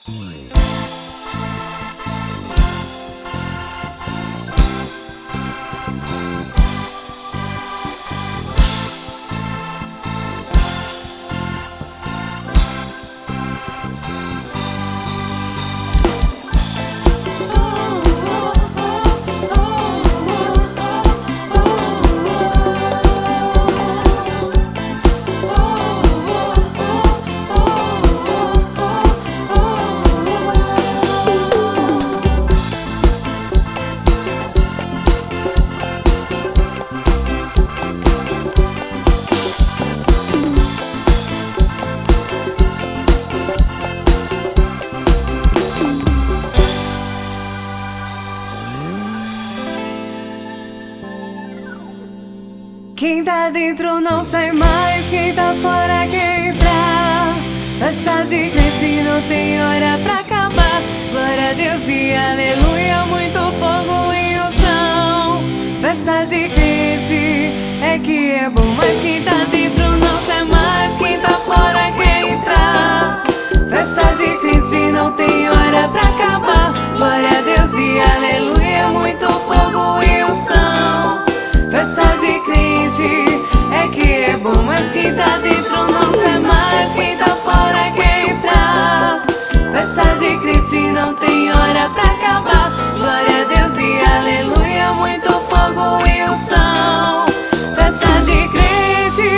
Quem tá dentro não sai mais, quem tá fora quer entrar. Festa de crente não tem hora pra acabar. Glória a Deus e aleluia, muito fogo e unção. Festa de crente é que é bom, mas quem tá dentro não sai mais, quem tá fora quer entrar. Festa de crente não tem hora pra acabar. Glória a Deus e aleluia, muito fogo e unção. Festa de crente é que é bom, mas quem tá dentro não sai mais, quem tá fora quer entrar. Festa de crente não tem hora pra acabar. Glória a Deus e aleluia, muito fogo e unção. Festa de crente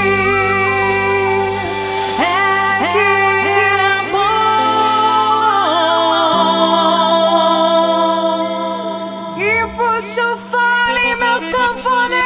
é que é bom. E puxa o fole, meu sanfoneiro.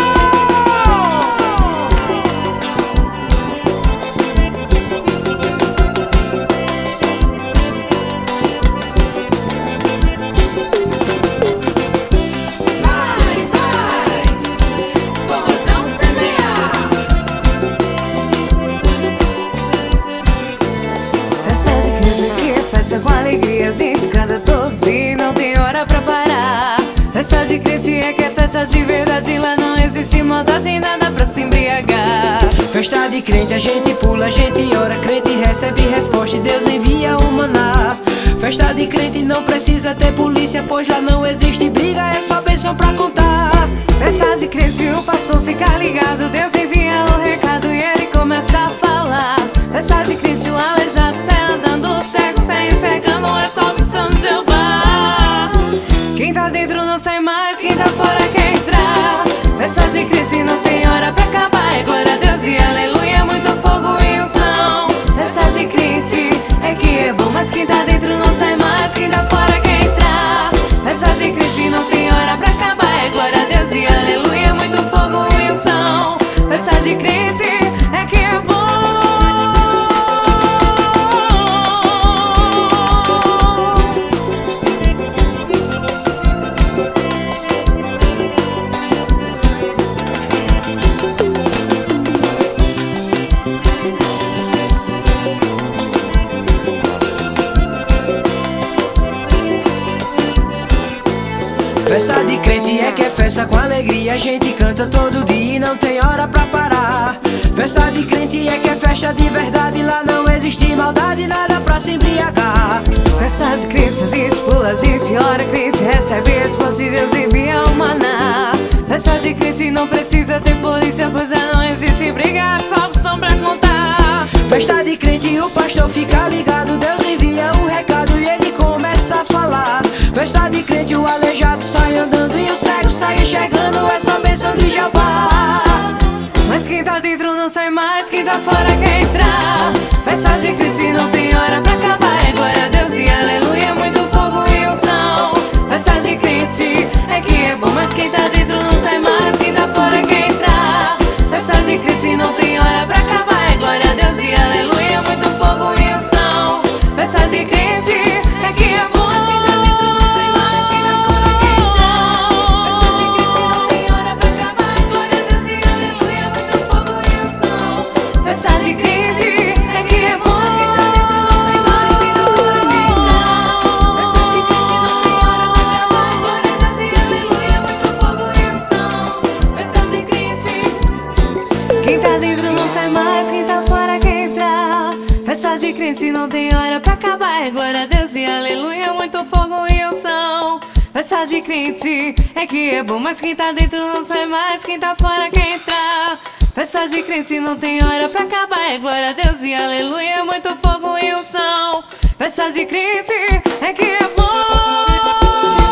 Festa com alegria, a gente canta todos e não tem hora pra parar. Festa de crente é que é festa de verdade, lá não existe maldade, nada pra se embriagar. Festa de crente, a gente pula, a gente ora, crente recebe resposta e Deus envia o maná. Festa de crente não precisa ter polícia, pois lá não existe briga, é só bênção pra contar. Festa de crente, o pastor fica ligado, Deus envia o recado e ele começa a falar. Festa de crente, o aleijado sai andando, o cego sai enxergando, é só missão de Jeová. Quem tá dentro não sai mais, quem tá fora quer entrar. Festa de crente não tem hora pra acabar, é glória a Deus e aleluia, muito fogo e unção. Festa de crente é que é bom, mas quem tá dentro não sai mais, quem tá fora quer entrar. Festa de crente não tem hora pra acabar, é glória a Deus e aleluia, muito fogo e unção. Festa de crente é que é bom. Festa de crente é que é festa com alegria, a gente canta todo dia e não tem hora pra parar. Festa de crente é que é festa de verdade, lá não existe maldade, nada pra se embriagar. Festa de crente, a gente pula, a gente ora, crente recebe resposta e Deus envia o maná. Festa de crente não precisa ter polícia, pois lá não existe briga, é só opção pra contar. Festa de crente, o pastor fica ligado, Deus envia o recado e ele começa a falar. Festa de crente, o aleijado sai andando e o cego sai enxergando, é só bênção de Jeová. Mas quem tá dentro não sai mais, quem tá fora quer entrar. Festa de crente não tem hora pra acabar, é glória a Deus e aleluia, muito fogo e unção. Festa de crente é que é bom, mas quem tá dentro não sai mais, quem tá fora quer entrar. Festa de crente não tem hora pra acabar, é glória a Deus e aleluia, muito fogo e unção. Festa de crente é que é bom, mas quem tá dentro não sai mais, quem tá fora quer entrar. Festa de crente não tem hora pra acabar, é glória a Deus e aleluia, muito fogo e unção. Festa de crente é que é bom, mas quem tá dentro não sai mais, quem tá fora quer entrar. Festa de crente não tem hora pra acabar, é glória a Deus e aleluia, muito fogo e unção. Festa de crente. Quem tá dentro não sai mais, quem tá fora quer entrar. Festa de crente não tem hora pra acabar. acabar. É glória a Deus e aleluia, muito fogo e unção. Festa de crente é que é bom, mas quem tá dentro não sai mais, quem tá fora quer entrar. Festa de crente não tem hora pra acabar. É glória a Deus e aleluia, muito fogo e unção. Festa de crente é que é bom.